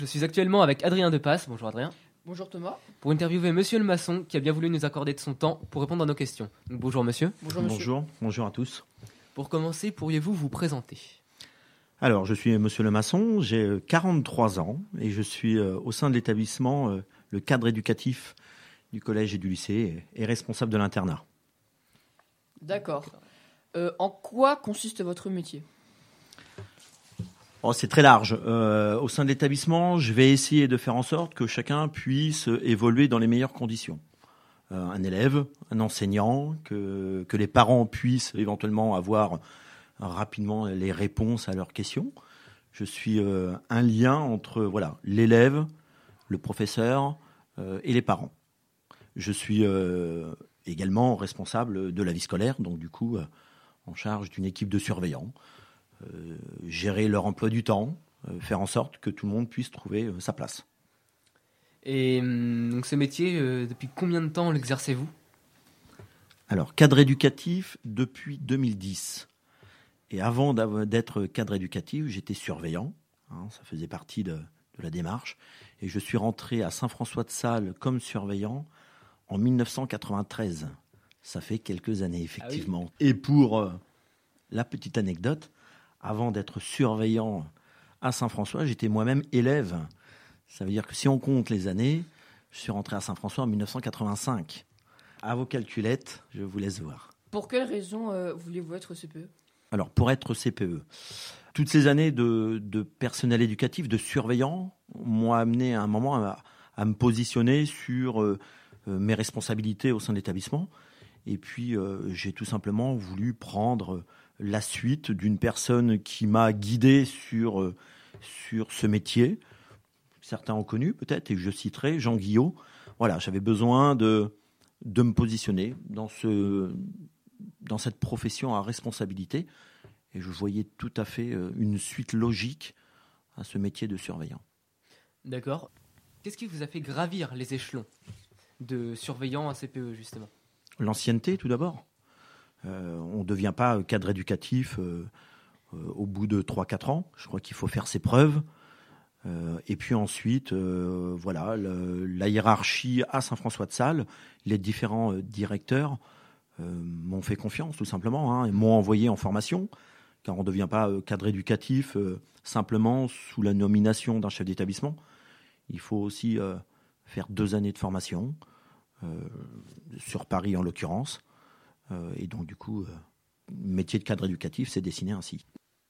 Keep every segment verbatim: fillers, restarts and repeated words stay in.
Je suis actuellement avec Adrien Depasse. Bonjour Adrien. Bonjour Thomas. Pour interviewer Monsieur le maçon qui a bien voulu nous accorder de son temps pour répondre à nos questions. Donc, bonjour monsieur. Bonjour monsieur. Bonjour, bonjour à tous. Pour commencer, pourriez-vous vous présenter ? Alors, je suis Monsieur le maçon, j'ai quarante-trois ans et je suis au sein de l'établissement, le cadre éducatif du collège et du lycée et responsable de l'internat. D'accord. Euh, en quoi consiste votre métier ? Oh, c'est très large. Euh, au sein de l'établissement, je vais essayer de faire en sorte que chacun puisse évoluer dans les meilleures conditions. Euh, un élève, un enseignant, que, que les parents puissent éventuellement avoir rapidement les réponses à leurs questions. Je suis euh, un lien entre voilà, l'élève, le professeur euh, et les parents. Je suis euh, également responsable de la vie scolaire, donc du coup euh, en charge d'une équipe de surveillants. Euh, gérer leur emploi du temps, euh, faire en sorte que tout le monde puisse trouver euh, sa place. Et donc ce métier, euh, depuis combien de temps l'exercez-vous ? Alors, cadre éducatif depuis deux mille dix. Et avant d'être cadre éducatif, j'étais surveillant. Hein, ça faisait partie de, de la démarche. Et je suis rentré à Saint-François-de-Sales comme surveillant en dix-neuf cent quatre-vingt-treize. Ça fait quelques années, effectivement. Ah oui. Et pour euh, la petite anecdote, avant d'être surveillant à Saint-François, j'étais moi-même élève. Ça veut dire que si on compte les années, je suis rentré à Saint-François en dix-neuf cent quatre-vingt-cinq. À vos calculettes, je vous laisse voir. Pour quelle raison euh, voulez-vous être C P E ? Alors, pour être C P E, toutes ces années de, de personnel éducatif, de surveillant, m'ont amené à un moment à, à me positionner sur euh, mes responsabilités au sein de l'établissement. Et puis, euh, j'ai tout simplement voulu prendre la suite d'une personne qui m'a guidé sur, euh, sur ce métier. Certains ont connu peut-être, et je citerai Jean Guillot. Voilà, j'avais besoin de, de me positionner dans, ce, dans cette profession à responsabilité. Et je voyais tout à fait une suite logique à ce métier de surveillant. D'accord. Qu'est-ce qui vous a fait gravir les échelons de surveillant à C P E, justement ? L'ancienneté, tout d'abord. Euh, on ne devient pas cadre éducatif euh, euh, au bout de trois à quatre ans. Je crois qu'il faut faire ses preuves. Euh, et puis ensuite, euh, voilà, le, la hiérarchie à Saint-François-de-Sales, les différents euh, directeurs euh, m'ont fait confiance, tout simplement, hein, et m'ont envoyé en formation, car on ne devient pas euh, cadre éducatif euh, simplement sous la nomination d'un chef d'établissement. Il faut aussi euh, faire deux années de formation, euh, sur Paris en l'occurrence. Euh, et donc, du coup, euh, métier de cadre éducatif, c'est dessiné ainsi.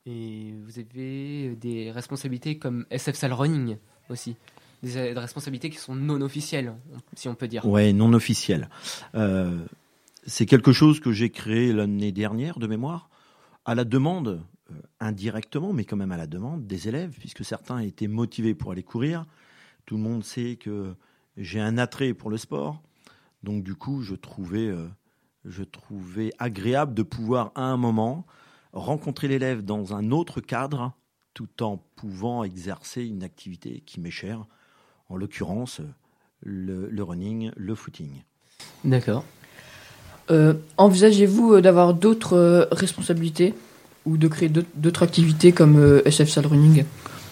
Et vous avez des responsabilités comme S F Sales Running aussi, des, des responsabilités qui sont non officielles, si on peut dire. Ouais, non officielles. Euh, c'est quelque chose que j'ai créé l'année dernière, de mémoire, à la demande, euh, indirectement, mais quand même à la demande des élèves, puisque certains étaient motivés pour aller courir. Tout le monde sait que j'ai un attrait pour le sport. Donc, du coup, je trouvais... Euh, je trouvais agréable de pouvoir, à un moment, rencontrer l'élève dans un autre cadre, tout en pouvant exercer une activité qui m'est chère, en l'occurrence, le, le running, le footing. D'accord. Euh, envisagez-vous d'avoir d'autres euh, responsabilités ou de créer d'autres, d'autres activités comme euh, S F Sales Running ?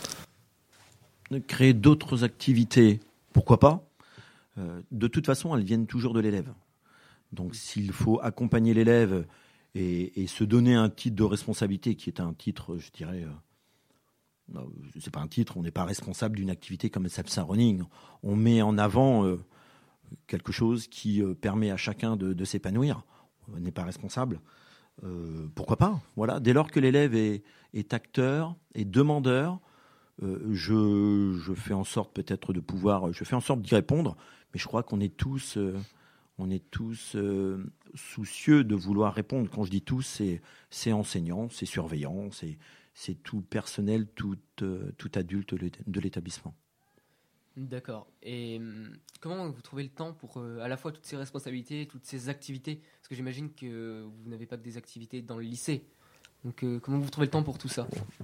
De créer d'autres activités, pourquoi pas ? euh, De toute façon, elles viennent toujours de l'élève. Donc, s'il faut accompagner l'élève et, et se donner un titre de responsabilité qui est un titre, je dirais, euh, non, c'est pas un titre, on n'est pas responsable d'une activité comme S F Sales Running. On met en avant euh, quelque chose qui euh, permet à chacun de, de s'épanouir. On n'est pas responsable. Euh, pourquoi pas ? Voilà. Dès lors que l'élève est, est acteur et demandeur, euh, je, je fais en sorte peut-être de pouvoir, je fais en sorte d'y répondre. Mais je crois qu'on est tous... Euh, On est tous euh, soucieux de vouloir répondre. Quand je dis tous, c'est, c'est enseignants, c'est surveillants, c'est, c'est tout personnel, tout, euh, tout adulte de l'établissement. D'accord. Et hum, comment vous trouvez le temps pour euh, à la fois toutes ces responsabilités, toutes ces activités ? Parce que j'imagine que vous n'avez pas que des activités dans le lycée. Donc euh, comment vous trouvez le temps pour tout ça ?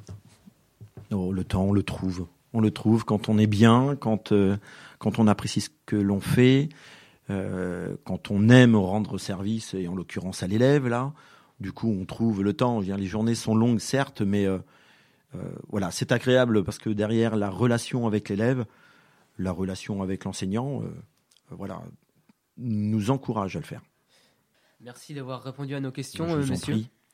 Oh, le temps, on le trouve. On le trouve quand on est bien, quand, euh, quand on apprécie ce que l'on fait. Euh, quand on aime rendre service, et en l'occurrence à l'élève, là, du coup, on trouve le temps. Je veux dire, les journées sont longues, certes, mais euh, euh, voilà, c'est agréable parce que derrière la relation avec l'élève, la relation avec l'enseignant, euh, voilà, nous encourage à le faire. Merci d'avoir répondu à nos questions, Je euh, vous en monsieur. prie.